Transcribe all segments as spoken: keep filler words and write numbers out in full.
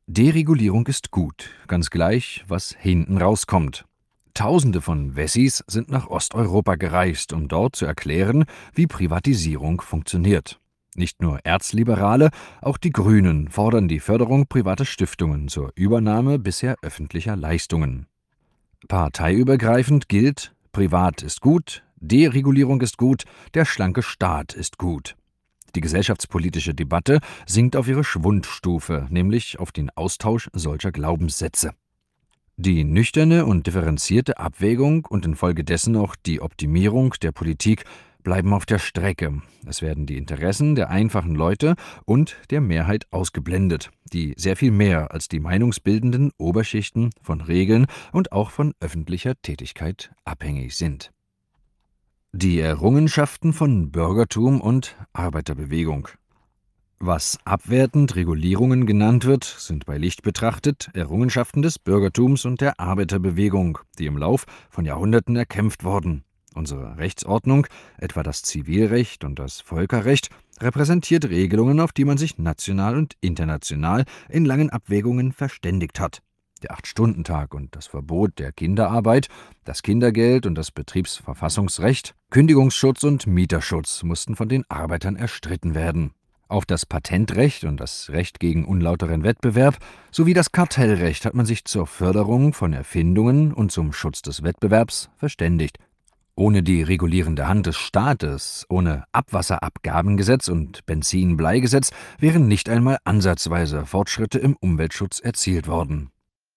Deregulierung ist gut, ganz gleich, was hinten rauskommt. Tausende von Wessis sind nach Osteuropa gereist, um dort zu erklären, wie Privatisierung funktioniert. Nicht nur Erzliberale, auch die Grünen fordern die Förderung privater Stiftungen zur Übernahme bisher öffentlicher Leistungen. Parteiübergreifend gilt: Privat ist gut, Deregulierung ist gut, der schlanke Staat ist gut. Die gesellschaftspolitische Debatte sinkt auf ihre Schwundstufe, nämlich auf den Austausch solcher Glaubenssätze. Die nüchterne und differenzierte Abwägung und infolgedessen auch die Optimierung der Politik bleiben auf der Strecke. Es werden die Interessen der einfachen Leute und der Mehrheit ausgeblendet, die sehr viel mehr als die meinungsbildenden Oberschichten von Regeln und auch von öffentlicher Tätigkeit abhängig sind. Die Errungenschaften von Bürgertum und Arbeiterbewegung. Was abwertend Regulierungen genannt wird, sind bei Licht betrachtet Errungenschaften des Bürgertums und der Arbeiterbewegung, die im Lauf von Jahrhunderten erkämpft wurden. Unsere Rechtsordnung, etwa das Zivilrecht und das Völkerrecht, repräsentiert Regelungen, auf die man sich national und international in langen Abwägungen verständigt hat. Der Acht-Stunden-Tag und das Verbot der Kinderarbeit, das Kindergeld und das Betriebsverfassungsrecht, Kündigungsschutz und Mieterschutz mussten von den Arbeitern erstritten werden. Auf das Patentrecht und das Recht gegen unlauteren Wettbewerb sowie das Kartellrecht hat man sich zur Förderung von Erfindungen und zum Schutz des Wettbewerbs verständigt. Ohne die regulierende Hand des Staates, ohne Abwasserabgabengesetz und Benzin-Bleigesetz wären nicht einmal ansatzweise Fortschritte im Umweltschutz erzielt worden.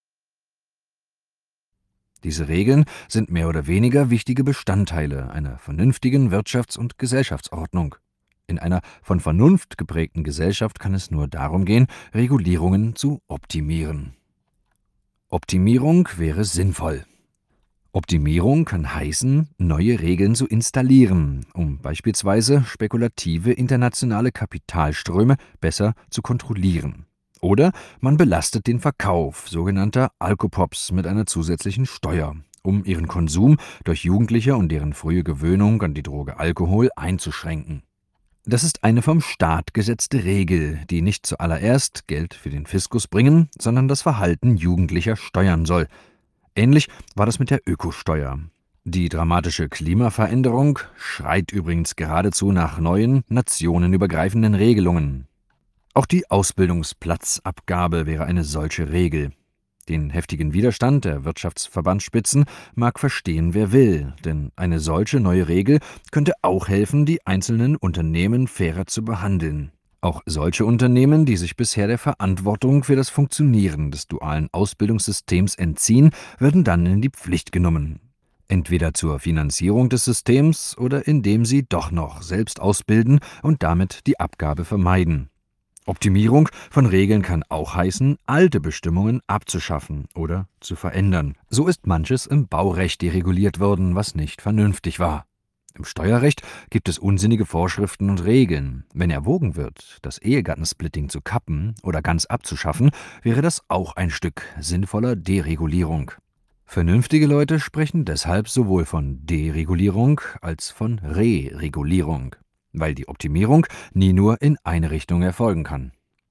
Diese Regeln sind mehr oder weniger wichtige Bestandteile einer vernünftigen Wirtschafts- und Gesellschaftsordnung. In einer von Vernunft geprägten Gesellschaft kann es nur darum gehen, Regulierungen zu optimieren. Optimierung wäre sinnvoll. Optimierung kann heißen, neue Regeln zu installieren, um beispielsweise spekulative internationale Kapitalströme besser zu kontrollieren. Oder man belastet den Verkauf sogenannter Alkopops mit einer zusätzlichen Steuer, um ihren Konsum durch Jugendliche und deren frühe Gewöhnung an die Droge Alkohol einzuschränken. Das ist eine vom Staat gesetzte Regel, die nicht zuallererst Geld für den Fiskus bringen, sondern das Verhalten Jugendlicher steuern soll. Ähnlich war das mit der Ökosteuer. Die dramatische Klimaveränderung schreit übrigens geradezu nach neuen, nationenübergreifenden Regelungen. Auch die Ausbildungsplatzabgabe wäre eine solche Regel. Den heftigen Widerstand der Wirtschaftsverbandsspitzen mag verstehen, wer will, denn eine solche neue Regel könnte auch helfen, die einzelnen Unternehmen fairer zu behandeln. Auch solche Unternehmen, die sich bisher der Verantwortung für das Funktionieren des dualen Ausbildungssystems entziehen, würden dann in die Pflicht genommen. Entweder zur Finanzierung des Systems oder indem sie doch noch selbst ausbilden und damit die Abgabe vermeiden. Optimierung von Regeln kann auch heißen, alte Bestimmungen abzuschaffen oder zu verändern. So ist manches im Baurecht dereguliert worden, was nicht vernünftig war. Im Steuerrecht gibt es unsinnige Vorschriften und Regeln. Wenn erwogen wird, das Ehegattensplitting zu kappen oder ganz abzuschaffen, wäre das auch ein Stück sinnvoller Deregulierung. Vernünftige Leute sprechen deshalb sowohl von Deregulierung als von Re-Regulierung, weil die Optimierung nie nur in eine Richtung erfolgen kann.